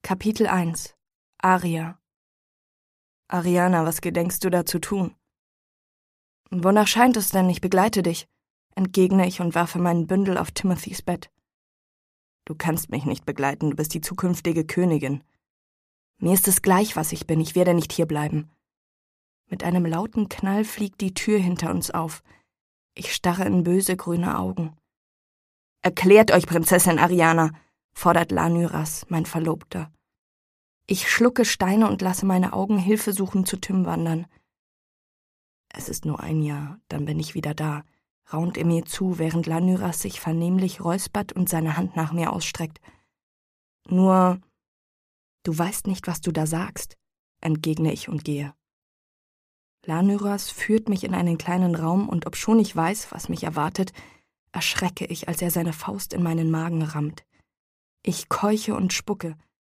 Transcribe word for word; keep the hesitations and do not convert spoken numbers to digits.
Kapitel eins. Aria. Ariana, was gedenkst du da zu tun? Wonach scheint es denn, ich begleite dich, entgegne ich und werfe meinen Bündel auf Timothys Bett. Du kannst mich nicht begleiten, du bist die zukünftige Königin. Mir ist es gleich, was ich bin, ich werde nicht hierbleiben. Mit einem lauten Knall fliegt die Tür hinter uns auf. Ich starre in böse grüne Augen. Erklärt euch, Prinzessin Ariana, fordert Lanyras, mein Verlobter. Ich schlucke Steine und lasse meine Augen hilfesuchend zu Tim wandern. Es ist nur ein Jahr, dann bin ich wieder da, raunt er mir zu, während Lanyras sich vernehmlich räuspert und seine Hand nach mir ausstreckt. Nur, du weißt nicht, was du da sagst, entgegne ich und gehe. Lanyras führt mich in einen kleinen Raum und obschon ich weiß, was mich erwartet, erschrecke ich, als er seine Faust in meinen Magen rammt. Ich keuche und spucke.